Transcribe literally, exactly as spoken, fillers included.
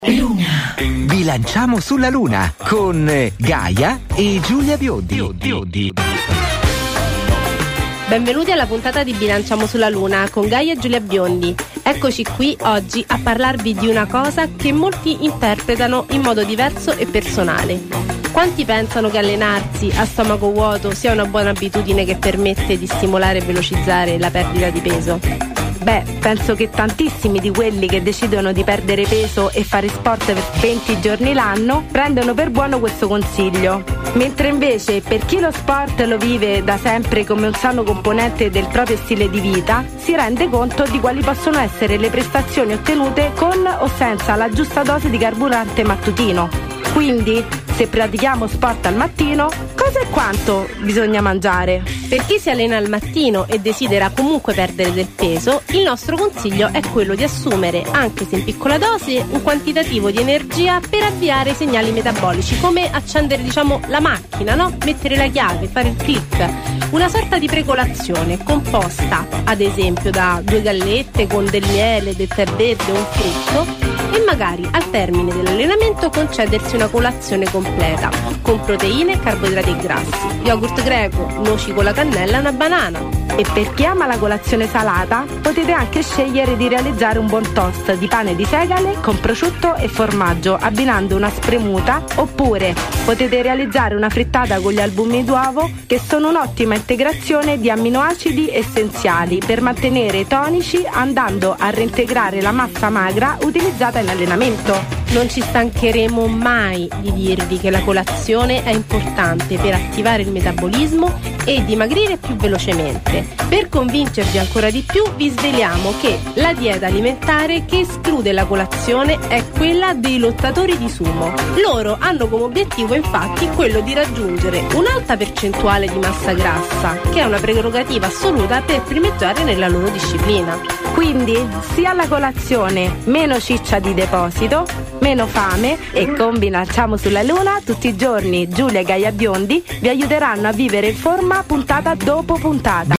Luna. Bilanciamo sulla Luna con Gaia e Giulia Biondi. Biondi. Benvenuti alla puntata di Bilanciamo sulla Luna con Gaia e Giulia Biondi. Eccoci qui oggi a parlarvi di una cosa che molti interpretano in modo diverso e personale. Quanti pensano che allenarsi a stomaco vuoto sia una buona abitudine che permette di stimolare e velocizzare la perdita di peso? Beh, penso che tantissimi di quelli che decidono di perdere peso e fare sport per venti giorni l'anno prendono per buono questo consiglio. Mentre invece per chi lo sport lo vive da sempre come un sano componente del proprio stile di vita, si rende conto di quali possono essere le prestazioni ottenute con o senza la giusta dose di carburante mattutino. Quindi, se pratichiamo sport al mattino, cosa e quanto bisogna mangiare? Per chi si allena al mattino e desidera comunque perdere del peso, il nostro consiglio è quello di assumere, anche se in piccola dose, un quantitativo di energia per avviare i segnali metabolici, come accendere, diciamo, la macchina, no? Mettere la chiave, fare il click. Una sorta di precolazione composta, ad esempio, da due gallette con del miele, del tè verde o un frutto, e magari al termine dell'allenamento concedersi una colazione completa con proteine, carboidrati e grassi, yogurt greco, noci con la cannella e una banana. E per chi ama la colazione salata, potete anche scegliere di realizzare un buon toast di pane di segale con prosciutto e formaggio, abbinando una spremuta, oppure potete realizzare una frittata con gli albumi d'uovo, che sono un'ottima integrazione di amminoacidi essenziali per mantenere tonici, andando a reintegrare la massa magra utilizzata in allenamento. Non ci stancheremo mai di dirvi che la colazione è importante per attivare il metabolismo e dimagrire più velocemente. Per convincervi ancora di più, vi sveliamo che la dieta alimentare che esclude la colazione è quella dei lottatori di sumo. Loro hanno come obiettivo infatti quello di raggiungere un'alta percentuale di massa grassa, che è una prerogativa assoluta per primeggiare nella loro disciplina. Quindi, sia la colazione meno ciccia di deposito, meno fame, e con Bilanciamo sulla Luna tutti i giorni Giulia e Gaia Biondi vi aiuteranno a vivere in forma puntata dopo puntata.